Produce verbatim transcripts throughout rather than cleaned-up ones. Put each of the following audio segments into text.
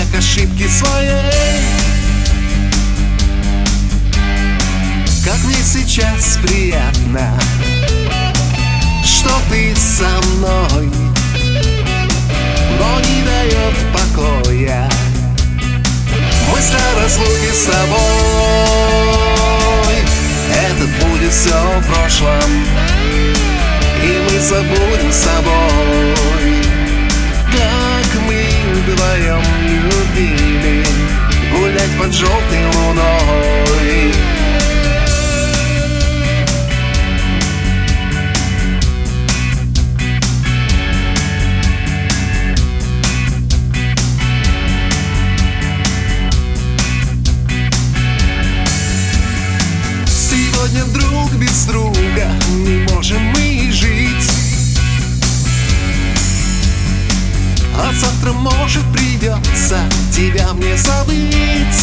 как ошибки своей. Как мне сейчас приятно, что ты со мной, но не дает покоя мысль о разлуке с тобой. Это будет все в прошлом, и мы забудем с тобой, как мы вдвоем любили гулять под желтой луной. Сегодня друг без друга не можем мы и жить, а завтра, может, придется тебя мне забыть.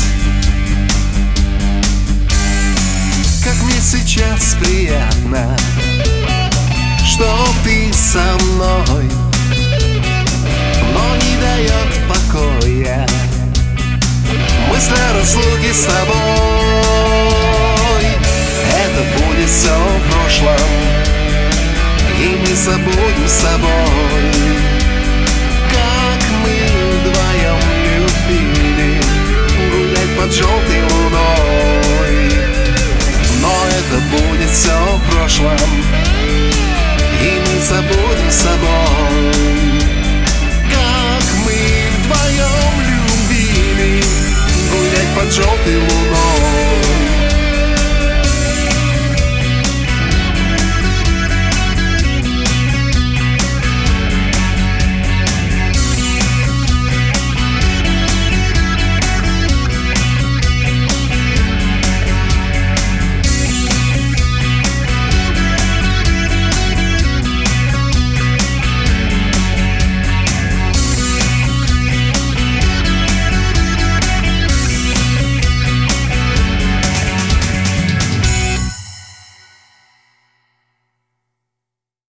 Как мне сейчас приятно, что ты со мной, но не дает покоя мысль о разлуке с тобой. Это будет все в прошлом, и мы забудем с собой, как мы вдвоем любили гулять под желтой луной. Но это будет все в прошлом, и мы забудем с собой, как мы вдвоем любили гулять под желтой луной.